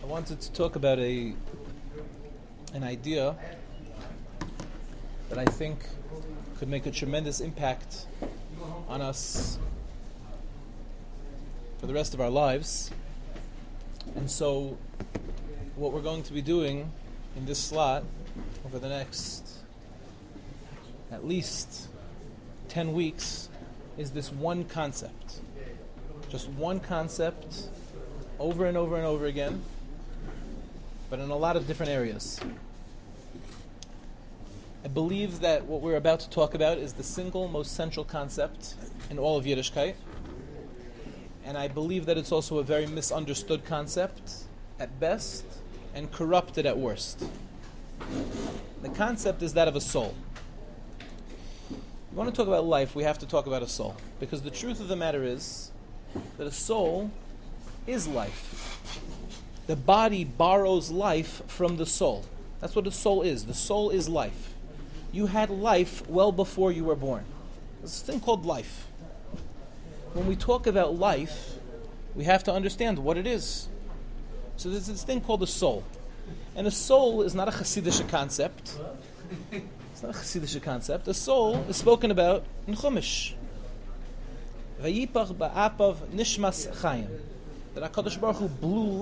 wanted to talk about an idea that I think could make a tremendous impact on us for the rest of our lives. And so what we're going to be doing in this slot over the next at least 10 weeks is this one concept. Just one concept over and over and over again, but in a lot of different areas. I believe that what we're about to talk about is the single most central concept in all of Yiddishkeit. And I believe that it's also a very misunderstood concept at best and corrupted at worst. The concept is that of a soul. If you want to talk about life, we have to talk about a soul. Because the truth of the matter is that a soul is life. The body borrows life from the soul. That's what a soul is. The soul is life. You had life well before you were born. There's this thing called life. When we talk about life, we have to understand what it is. So there's this thing called a soul. And a soul is not a Hasidic concept. It's not a Hasidic concept. A soul is spoken about in Chumash. Vayipach ba'apav nishmas chayim. That HaKadosh Baruch Hu blew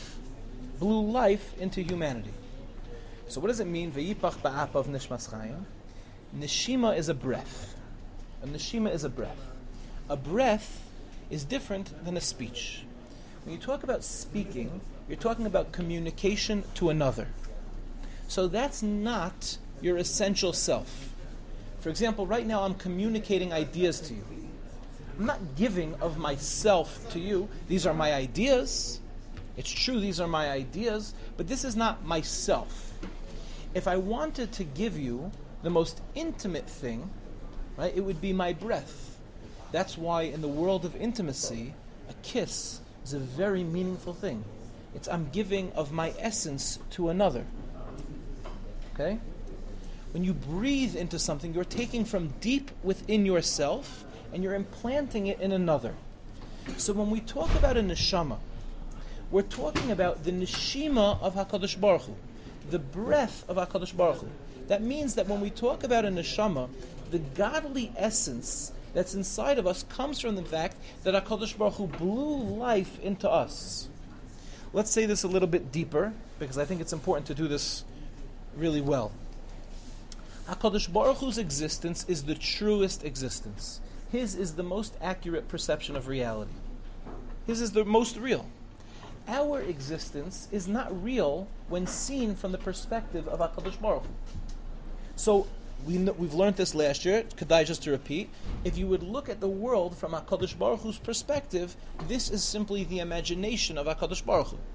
life into humanity. So what does it mean? Vayipach ba'apav nishmas chayim. Neshima is a breath. A neshima is a breath. A breath is different than a speech. When you talk about speaking, you're talking about communication to another. So that's not your essential self. For example, right now I'm communicating ideas to you. I'm not giving of myself to you. These are my ideas. It's true, these are my ideas, but this is not myself. If I wanted to give you the most intimate thing, right, it would be my breath. That's why in the world of intimacy, a kiss is a very meaningful thing. It's I'm giving of my essence to another. Okay? When you breathe into something, you're taking from deep within yourself and you're implanting it in another. So when we talk about a neshama, we're talking about the neshima of HaKadosh Baruch Hu, the breath of HaKadosh Baruch Hu. That means that when we talk about a neshama, the godly essence that's inside of us comes from the fact that HaKadosh Baruch Hu blew life into us. Let's say this a little bit deeper, because I think it's important to do this really well. HaKadosh Baruch Hu's existence is the truest existence. His is the most accurate perception of reality. His is the most real. Our existence is not real when seen from the perspective of HaKadosh Baruch Hu. So we've learned this last year. Kedai just to repeat. If you would look at the world from HaKadosh Baruch Hu's perspective, this is simply the imagination of HaKadosh Baruch Hu.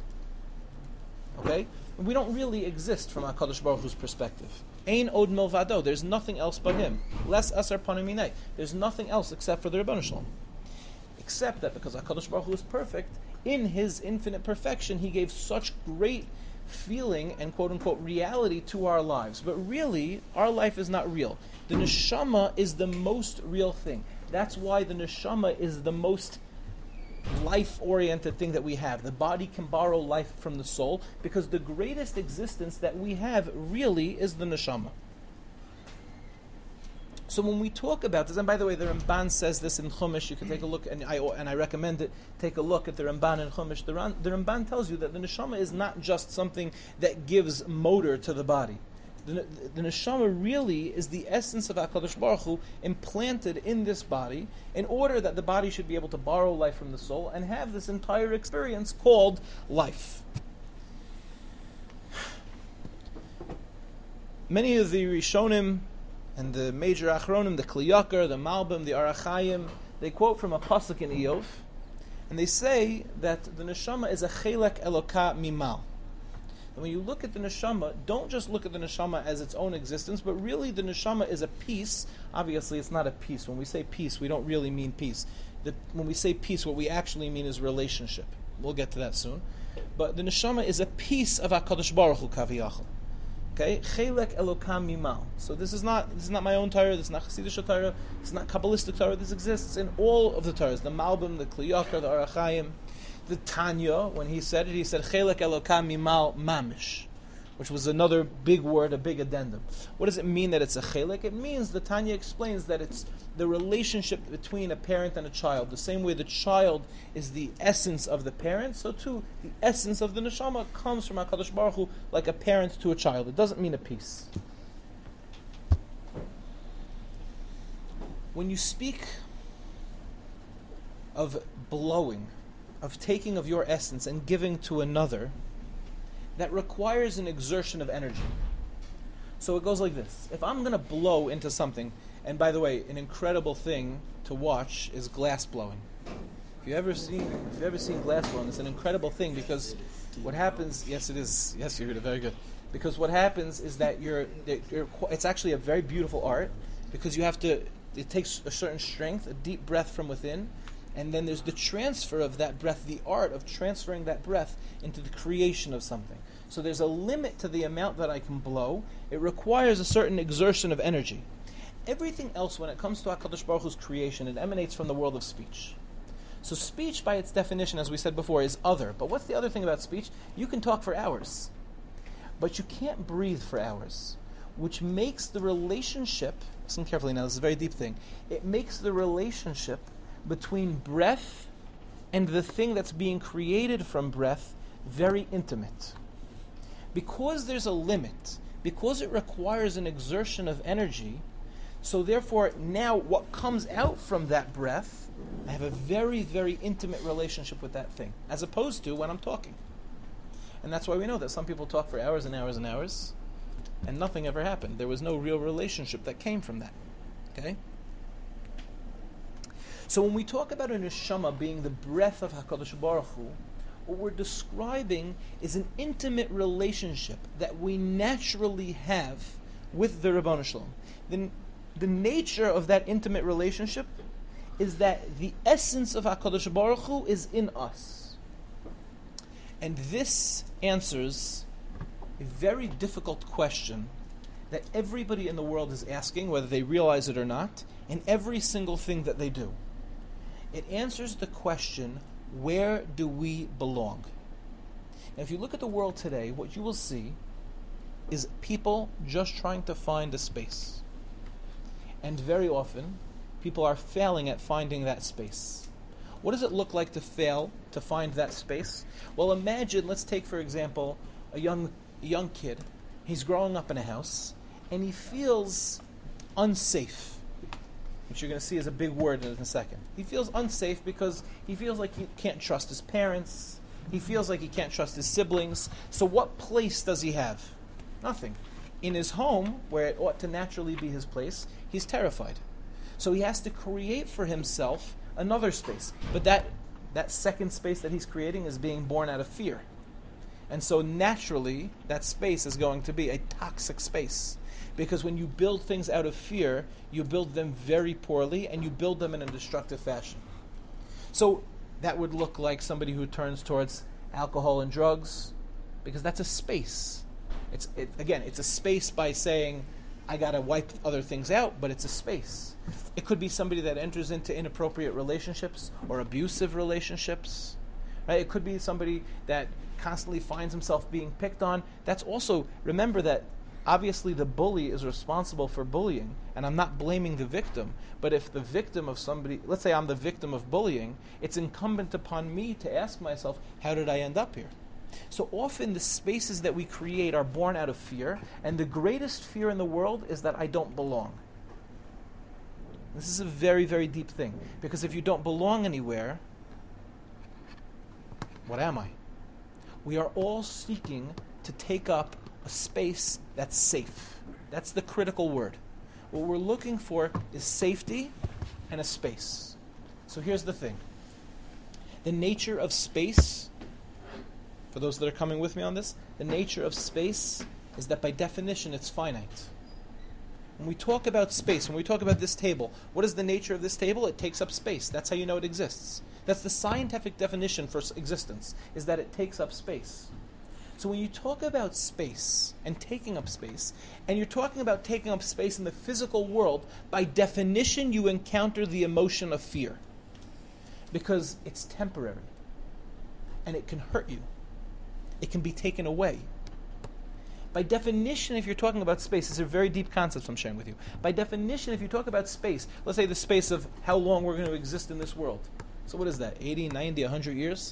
Okay? We don't really exist from HaKadosh Baruch Hu's perspective. Ein od milvado. There's nothing else but Him. Les asar panim minei. There's nothing else except for the Rebbeinu Shalom. Except that because HaKadosh Baruch Hu is perfect, in His infinite perfection, He gave such great feeling and quote-unquote reality to our lives. But really, our life is not real. The neshama is the most real thing. That's why the neshama is the most life-oriented thing that we have. The body can borrow life from the soul because the greatest existence that we have really is the neshama. So when we talk about this, and by the way, the Ramban says this in Chumash. You can take a look, and I recommend it. Take a look at the Ramban in Chumash. The Ramban tells you that the neshama is not just something that gives motor to the body. The neshama really is the essence of HaKadosh Baruch Hu implanted in this body in order that the body should be able to borrow life from the soul and have this entire experience called life. Many of the Rishonim and the major Achronim, the Kli Yakar, the Malbim, the Arachayim, they quote from a pasuk in Iyov, and they say that the neshama is a chelek eloka mimal. And when you look at the neshama, don't just look at the neshama as its own existence, but really the neshama is a piece. Obviously, it's not a piece. When we say peace, we don't really mean peace. When we say peace, what we actually mean is relationship. We'll get to that soon. But the neshama is a piece of HaKadosh Baruch Hu kaviyachol. Okay, chelek elokam mimal. So this is not my own Torah. This is not Hasidic Torah. This is not Kabbalistic Torah. This exists in all of the Torahs: the Malbim, the Kli Yakar, the Arachayim. the Tanya, when he said it, he said, Chelek Elokam Mimal Mamish, which was another big word, a big addendum. What does it mean that it's a chelek? It means, the Tanya explains, that it's the relationship between a parent and a child. The same way the child is the essence of the parent, so too the essence of the neshama comes from HaKadosh Baruch Hu like a parent to a child. It doesn't mean a piece. When you speak of blowing, of taking of your essence and giving to another, that requires an exertion of energy. So it goes like this. If I'm going to blow into something, and by the way, an incredible thing to watch is glass blowing. If you've ever seen glass blowing, it's an incredible thing, because what happens, yes it is, yes you're very good, because what happens is that it's actually a very beautiful art, because it takes a certain strength, a deep breath from within, and then there's the transfer of that breath, the art of transferring that breath into the creation of something. So there's a limit to the amount that I can blow. It requires a certain exertion of energy. Everything else, when it comes to HaKadosh Baruch Hu's creation, it emanates from the world of speech. So speech, by its definition, as we said before, is other. But what's the other thing about speech? You can talk for hours, but you can't breathe for hours, which makes the relationship, listen carefully now, this is a very deep thing, it makes the relationship between breath and the thing that's being created from breath very intimate. Because there's a limit, because it requires an exertion of energy, so therefore now what comes out from that breath, I have a very, very intimate relationship with that thing, as opposed to when I'm talking. And that's why we know that some people talk for hours and hours and hours, and nothing ever happened. There was no real relationship that came from that. Okay? So when we talk about a neshama being the breath of HaKadosh Baruch Hu, what we're describing is an intimate relationship that we naturally have with the Ribono Shel Olam. The nature of that intimate relationship is that the essence of HaKadosh Baruch Hu is in us. And this answers a very difficult question that everybody in the world is asking, whether they realize it or not, in every single thing that they do. It answers the question, where do we belong? Now, if you look at the world today, what you will see is people just trying to find a space. And very often, people are failing at finding that space. What does it look like to fail to find that space? Well, imagine, let's take for example, a young kid. He's growing up in a house, and he feels unsafe, which you're going to see is a big word in a second. He feels unsafe because he feels like he can't trust his parents. He feels like he can't trust his siblings. So what place does he have? Nothing. In his home, where it ought to naturally be his place, he's terrified. So he has to create for himself another space. But that second space that he's creating is being born out of fear. And so naturally, that space is going to be a toxic space. Because when you build things out of fear, you build them very poorly, and you build them in a destructive fashion. So that would look like somebody who turns towards alcohol and drugs, because that's a space. It's a space by saying, I got to wipe other things out, but it's a space. It could be somebody that enters into inappropriate relationships or abusive relationships. Right? It could be somebody that constantly finds himself being picked on. That's also, remember that obviously the bully is responsible for bullying, and I'm not blaming the victim, but if the victim of somebody, let's say I'm the victim of bullying, it's incumbent upon me to ask myself, how did I end up here? So often the spaces that we create are born out of fear, and the greatest fear in the world is that I don't belong. This is a very, very deep thing, because if you don't belong anywhere, what am I? We are all seeking to take up a space that's safe. That's the critical word. What we're looking for is safety and a space. So here's the thing. The nature of space, for those that are coming with me on this, the nature of space is that by definition it's finite. When we talk about space, when we talk about this table, what is the nature of this table? It takes up space. That's how you know it exists. That's the scientific definition for existence, is that it takes up space. So when you talk about space and taking up space, and you're talking about taking up space in the physical world, by definition you encounter the emotion of fear. Because it's temporary. and it can hurt you. It can be taken away. By definition, if you're talking about space, these are very deep concepts I'm sharing with you. By definition, if you talk about space, let's say the space of how long we're going to exist in this world. So what is that, 80, 90, 100 years?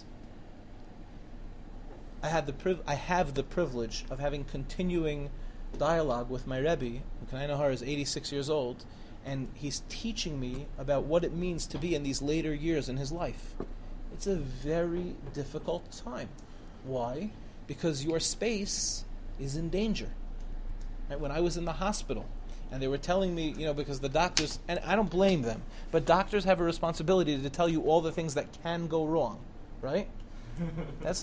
I have the privilege of having continuing dialogue with my Rebbe, Kanai Nahar is 86 years old, and he's teaching me about what it means to be in these later years in his life. It's a very difficult time. Why? Because your space is in danger. Right? When I was in the hospital, and they were telling me, because the doctors, and I don't blame them, but doctors have a responsibility to tell you all the things that can go wrong, right? It's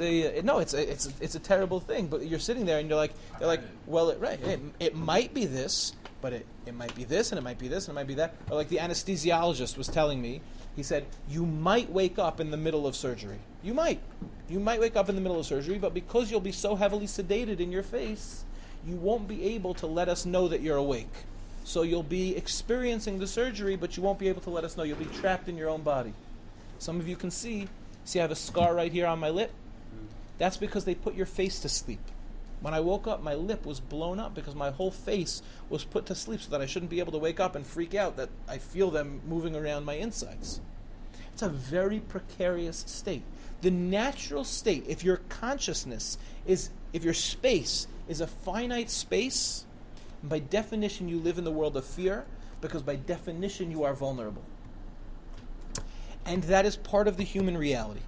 a terrible thing. But you're sitting there and they're like, well, it might be this, but it might be this, and it might be this, and it might be that. Or like the anesthesiologist was telling me, he said, you might wake up in the middle of surgery. You might wake up in the middle of surgery, but because you'll be so heavily sedated in your face, you won't be able to let us know that you're awake. So you'll be experiencing the surgery, but you won't be able to let us know. You'll be trapped in your own body. Some of you can see I have a scar right here on my lip? That's because they put your face to sleep. When I woke up, my lip was blown up because my whole face was put to sleep so that I shouldn't be able to wake up and freak out that I feel them moving around my insides. It's a very precarious state. The natural state, if your space is a finite space, by definition you live in the world of fear, because by definition you are vulnerable. And that is part of the human reality.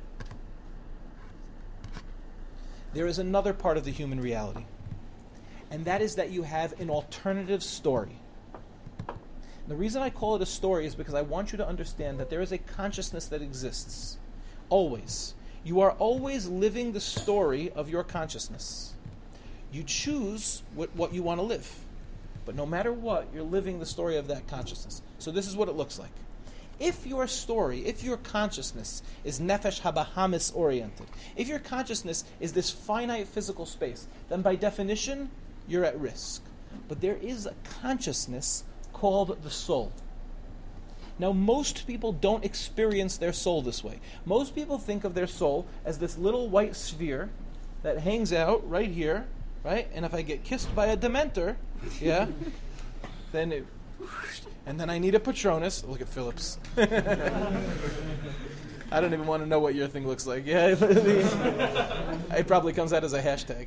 There is another part of the human reality, and that is that you have an alternative story. The reason I call it a story is because I want you to understand that there is a consciousness that exists. Always. You are always living the story of your consciousness. You choose what you want to live. But no matter what, you're living the story of that consciousness. So this is what it looks like. If your consciousness is nefesh habahamis oriented, if your consciousness is this finite physical space, then by definition, you're at risk. But there is a consciousness called the soul. Now, most people don't experience their soul this way. Most people think of their soul as this little white sphere that hangs out right here, right? And if I get kissed by a dementor, then I need a Patronus. Look at Phillips. I don't even want to know what your thing looks like. Yeah, it probably comes out as a hashtag.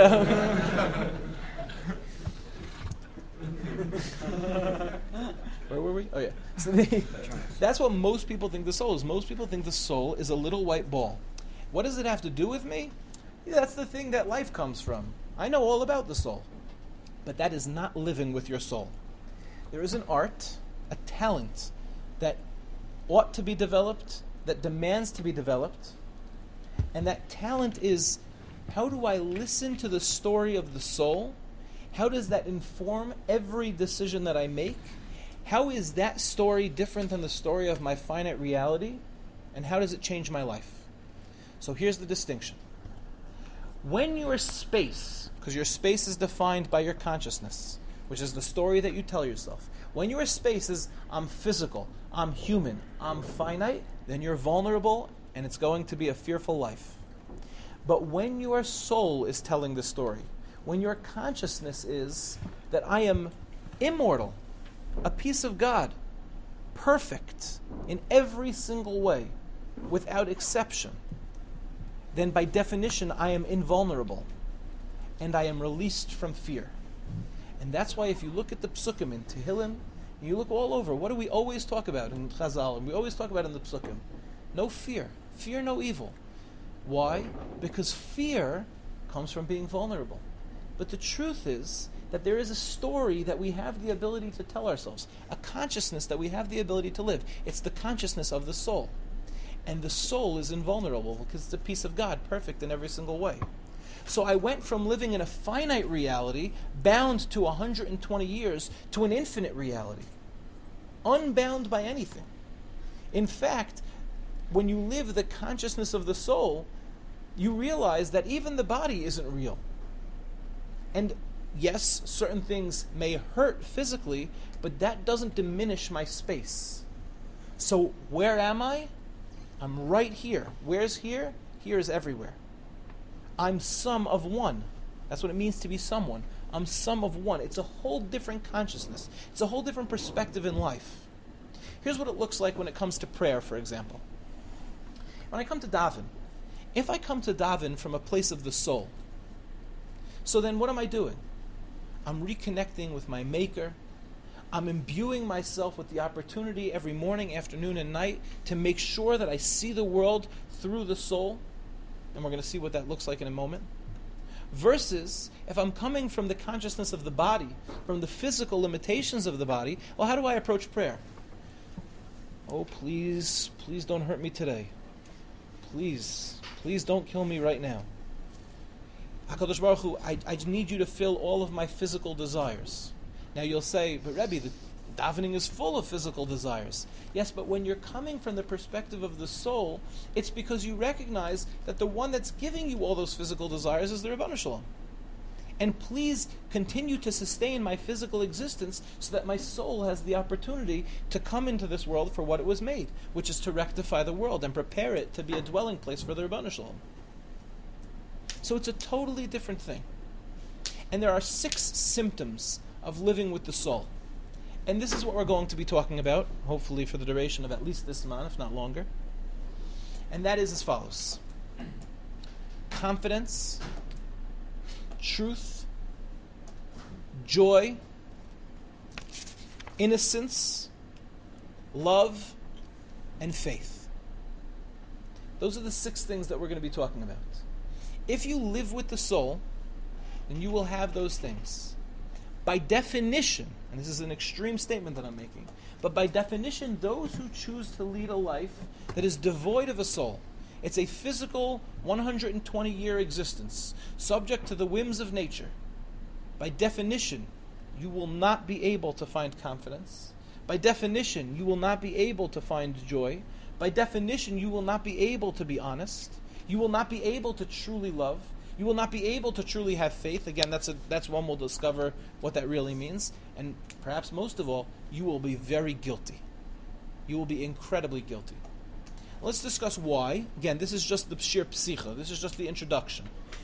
Where were we? Oh yeah. So that's what most people think the soul is. Most people think the soul is a little white ball. What does it have to do with me? That's the thing that life comes from. I know all about the soul. But that is not living with your soul. There is an art, a talent, that ought to be developed, that demands to be developed, and that talent is, how do I listen to the story of the soul? How does that inform every decision that I make? How is that story different than the story of my finite reality? And how does it change my life? So here's the distinction. When your space, because your space is defined by your consciousness, which is the story that you tell yourself. When your space is, I'm physical, I'm human, I'm finite, then you're vulnerable and it's going to be a fearful life. But when your soul is telling the story, when your consciousness is that I am immortal, a piece of God, perfect in every single way, without exception, then by definition I am invulnerable and I am released from fear. And that's why if you look at the psukim in Tehillim, and you look all over, what do we always talk about in Chazal, and we always talk about in the psukim? No fear. Fear no evil. Why? Because fear comes from being vulnerable. But the truth is that there is a story that we have the ability to tell ourselves, a consciousness that we have the ability to live. It's the consciousness of the soul. And the soul is invulnerable because it's a piece of God, perfect in every single way. So I went from living in a finite reality, bound to 120 years, to an infinite reality, unbound by anything. In fact, when you live the consciousness of the soul, you realize that even the body isn't real. And yes, certain things may hurt physically, but that doesn't diminish my space. So where am I? I'm right here. Where's here? here is everywhere. I'm some of one. That's what it means to be someone. I'm some of one. It's a whole different consciousness. It's a whole different perspective in life. Here's what it looks like when it comes to prayer, for example. When I come to daven, if I come to daven from a place of the soul, so then what am I doing? I'm reconnecting with my Maker. I'm imbuing myself with the opportunity every morning, afternoon, and night to make sure that I see the world through the soul. And we're going to see what that looks like in a moment. Versus, if I'm coming from the consciousnness of the body, from the physical limitations of the body, well, how do I approach prayer? Oh, please don't hurt me today. Please don't kill me right now. HaKadosh Baruch Hu, I need you to fill all of my physical desires. Now you'll say, but Rebbe, the davening is full of physical desires. Yes, but when you're coming from the perspective of the soul, it's because you recognize that the one that's giving you all those physical desires is the Ribono Shel Olam. And please continue to sustain my physical existence so that my soul has the opportunity to come into this world for what it was made, which is to rectify the world and prepare it to be a dwelling place for the Ribono Shel Olam. So it's a totally different thing. And there are 6 symptoms of living with the soul. And this is what we're going to be talking about, hopefully for the duration of at least this month, if not longer. And that is as follows. Confidence, truth, joy, innocence, love, and faith. Those are the 6 things that we're going to be talking about. If you live with the soul, then you will have those things. By definition, and this is an extreme statement that I'm making, but by definition, those who choose to lead a life that is devoid of a soul, it's a physical 120-year existence, subject to the whims of nature. By definition, you will not be able to find confidence. By definition, you will not be able to find joy. By definition, you will not be able to be honest. You will not be able to truly love. You will not be able to truly have faith. Again, that's one we'll discover what that really means. And perhaps most of all, you will be very guilty. You will be incredibly guilty. Let's discuss why. Again, this is just the Shir Psicha. This is just the introduction.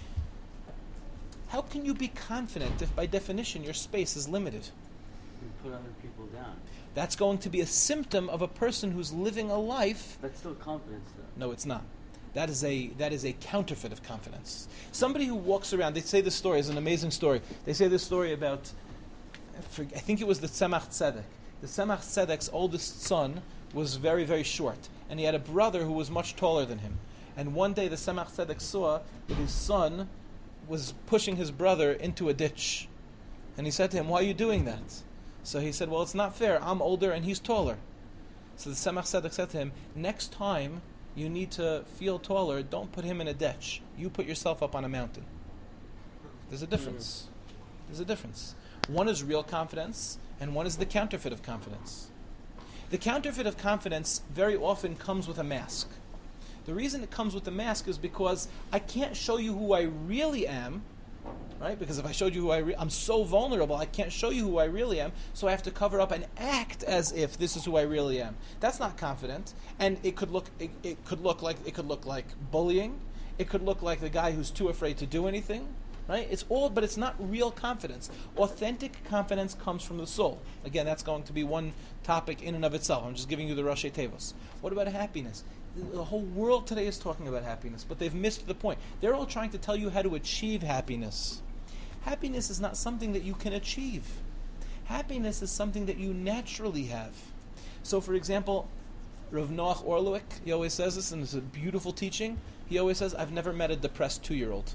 How can you be confident if by definition your space is limited? You put other people down. That's going to be a symptom of a person who's living a life. That's still confidence, though. No, it's not. That is a counterfeit of confidence. Somebody who walks around, they say this story is an amazing story. They say this story about, I think it was the Tzemach Tzedek. The Tzemach Tzedek's oldest son was very, very short, and he had a brother who was much taller than him. And one day the Tzemach Tzedek saw that his son was pushing his brother into a ditch. And he said to him, "Why are you doing that?" So he said, "Well, it's not fair. I'm older and he's taller." So the Tzemach Tzedek said to him, "Next time you need to feel taller, don't put him in a ditch. You put yourself up on a mountain." There's a difference. There's a difference. One is real confidence, and one is the counterfeit of confidence. The counterfeit of confidence very often comes with a mask. The reason it comes with the mask is because I can't show you who I really am, right? Because if I showed you who I'm so vulnerable, I can't show you who I really am, so I have to cover up and act as if this is who I really am. That's not confident, and it could look like bullying. It could look like the guy who's too afraid to do anything, right? But it's not real confidence. Authentic confidence comes from the soul. Again, that's going to be one topic in and of itself. I'm just giving you the Rashi Tevos. What about happiness? The whole world today is talking about happiness, but they've missed the point. They're all trying to tell you how to achieve happiness. Happiness is not something that you can achieve. Happiness is something that you naturally have. So, for example, Rav Noach Orlowek, he always says this, and it's a beautiful teaching. He always says, "I've never met a depressed 2-year-old."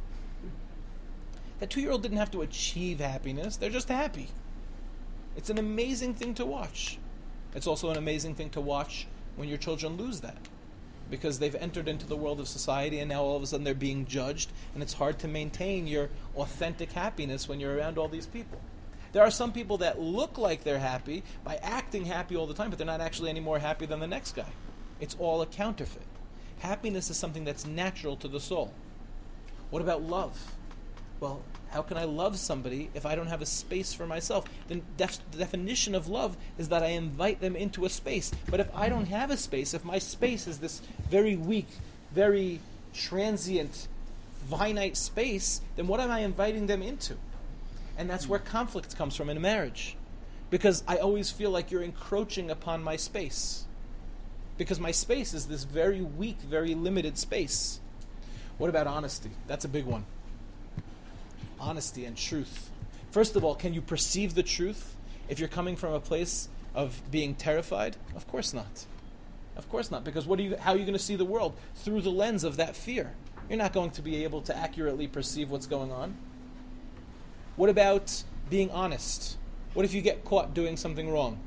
That 2-year-old didn't have to achieve happiness. They're just happy. It's an amazing thing to watch. It's also an amazing thing to watch when your children lose that, because they've entered into the world of society and now all of a sudden they're being judged, and it's hard to maintain your authentic happiness when you're around all these people. There are some people that look like they're happy by acting happy all the time, but they're not actually any more happy than the next guy. It's all a counterfeit. Happiness is something that's natural to the soul. What about love? Well, how can I love somebody if I don't have a space for myself? The definition of love is that I invite them into a space. But if I don't have a space, if my space is this very weak, very transient, finite space, then what am I inviting them into? And that's where conflict comes from in a marriage. Because I always feel like you're encroaching upon my space. Because my space is this very weak, very limited space. What about honesty? That's a big one. Honesty and truth. First of all, can you perceive the truth if you're coming from a place of being terrified? Of course not. Of course not. Because how are you going to see the world? Through the lens of that fear. You're not going to be able to accurately perceive what's going on. What about being honest? What if you get caught doing something wrong?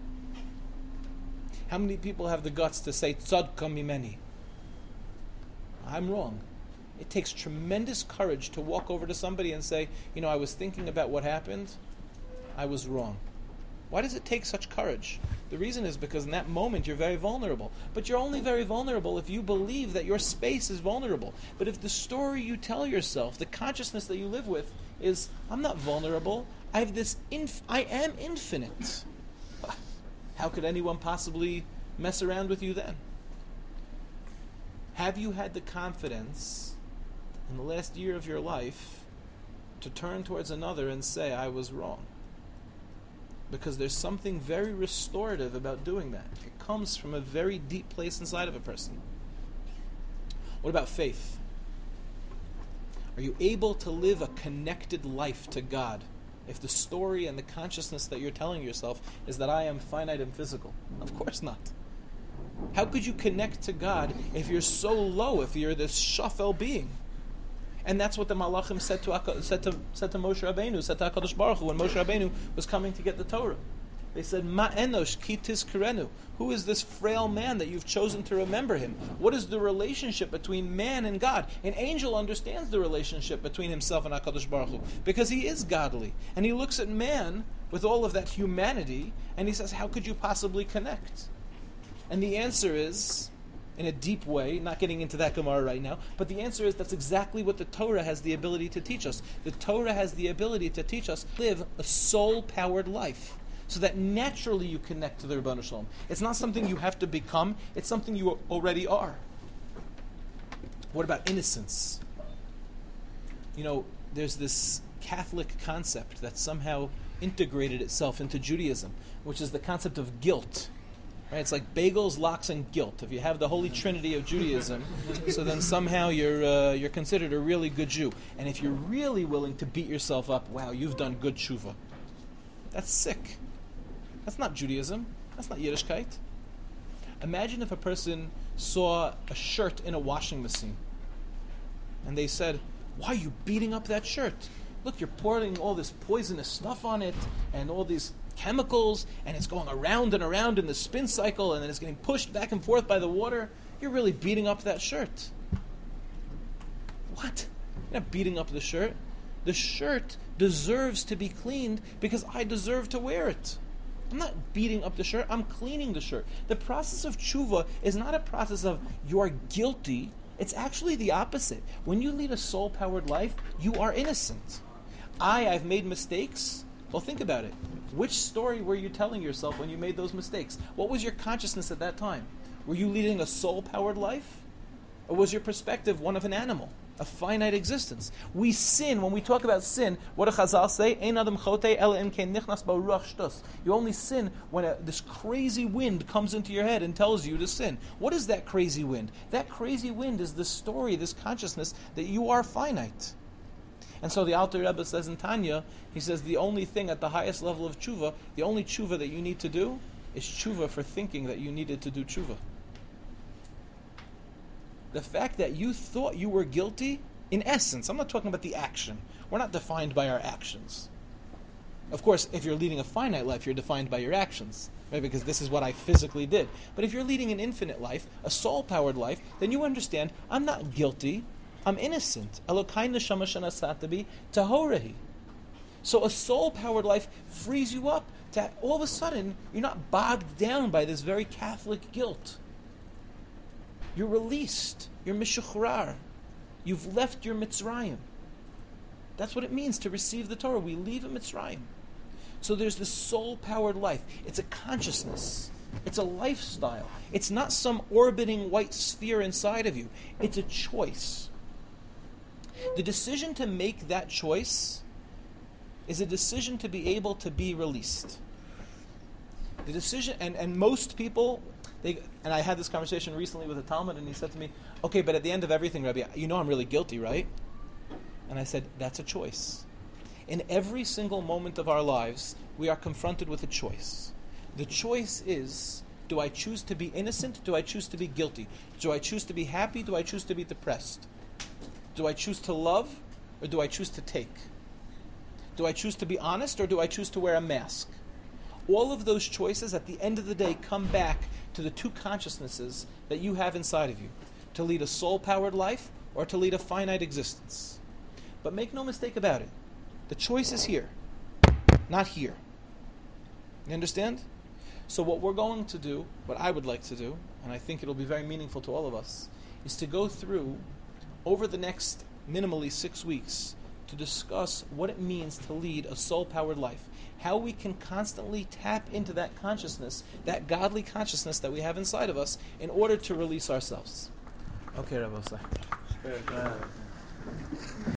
How many people have the guts to say, Tzadka mimeni? I'm wrong. It takes tremendous courage to walk over to somebody and say, I was thinking about what happened. I was wrong. Why does it take such courage? The reason is because in that moment you're very vulnerable. But you're only very vulnerable if you believe that your space is vulnerable. But if the story you tell yourself, the consciousness that you live with is, I'm not vulnerable, I have this, I am infinite. How could anyone possibly mess around with you then? Have you had the confidence in the last year of your life to turn towards another and say, I was wrong? Because there's something very restorative about doing that. It comes from a very deep place inside of a person. What about faith? Are you able to live a connected life to God if the story and the consciousness that you're telling yourself is that I am finite and physical? Of course not. How could you connect to God if you're so low, if you're this shafel being? And that's what the Malachim said to Moshe Rabbeinu, said to HaKadosh Baruch Hu, when Moshe Rabbeinu was coming to get the Torah. They said, Ma enosh ki tizkerenu. Who is this frail man that you've chosen to remember him? What is the relationship between man and God? An angel understands the relationship between himself and HaKadosh Baruch Hu, because he is godly. And he looks at man with all of that humanity, and he says, how could you possibly connect? And the answer is, in a deep way, not getting into that Gemara right now, but the answer is that's exactly what the Torah has the ability to teach us. The Torah has the ability to teach us to live a soul-powered life, so that naturally you connect to the Rebbeinu Shalom. It's not something you have to become, it's something you already are. What about innocence? There's this Catholic concept that somehow integrated itself into Judaism, which is the concept of guilt. Right? It's like bagels, lox, and guilt. If you have the Holy Trinity of Judaism, so then somehow you're considered a really good Jew. And if you're really willing to beat yourself up, wow, you've done good tshuva. That's sick. That's not Judaism. That's not Yiddishkeit. Imagine if a person saw a shirt in a washing machine, and they said, why are you beating up that shirt? Look, you're pouring all this poisonous stuff on it, and all these chemicals, and it's going around and around in the spin cycle, and then it's getting pushed back and forth by the water. You're really beating up that shirt. What? You're not beating up the shirt. The shirt deserves to be cleaned because I deserve to wear it. I'm not beating up the shirt, I'm cleaning the shirt. The process of tshuva is not a process of you're guilty. It's actually the opposite. When you lead a soul-powered life, you are innocent. I've made mistakes. Well, think about it. Which story were you telling yourself when you made those mistakes? What was your consciousness at that time? Were you leading a soul-powered life? Or was your perspective one of an animal? A finite existence. We sin, when we talk about sin, what do Chazal say? Ein adam chotei ela im kein nichnas ba ruach shtos. You only sin when this crazy wind comes into your head and tells you to sin. What is that crazy wind? That crazy wind is this story, this consciousness that you are finite. And so the Alter Rebbe says in Tanya, he says the only thing at the highest level of tshuva, the only tshuva that you need to do is tshuva for thinking that you needed to do tshuva. The fact that you thought you were guilty, in essence, I'm not talking about the action. We're not defined by our actions. Of course, if you're leading a finite life, you're defined by your actions, right? Because this is what I physically did. But if you're leading an infinite life, a soul-powered life, then you understand, I'm not guilty, I'm innocent. Elokai neshama shanasatabi tahorehi. So a soul-powered life frees you up to all of a sudden, you're not bogged down by this very Catholic guilt. You're released. You're mishuchrar. You've left your Mitzrayim. That's what it means to receive the Torah. We leave a Mitzrayim. So there's this soul-powered life. It's a consciousness. It's a lifestyle. It's not some orbiting white sphere inside of you. It's a choice. The decision to make that choice is a decision to be able to be released. The decision, and most people, and I had this conversation recently with a Talmud, and he said to me, okay, but at the end of everything, Rabbi, you know I'm really guilty, right? And I said, that's a choice. In every single moment of our lives, we are confronted with a choice. The choice is, do I choose to be innocent? Do I choose to be guilty? Do I choose to be happy? Do I choose to be depressed? Do I choose to love, or do I choose to take? Do I choose to be honest, or do I choose to wear a mask? All of those choices, at the end of the day, come back to the two consciousnesses that you have inside of you, to lead a soul-powered life or to lead a finite existence. But make no mistake about it, the choice is here, not here. You understand? So what we're going to do, what I would like to do, and I think it'll be very meaningful to all of us, is to go through, over the next minimally 6 weeks, to discuss what it means to lead a soul-powered life. How we can constantly tap into that consciousness, that godly consciousness that we have inside of us, in order to release ourselves. Okay, Rabbi Osai.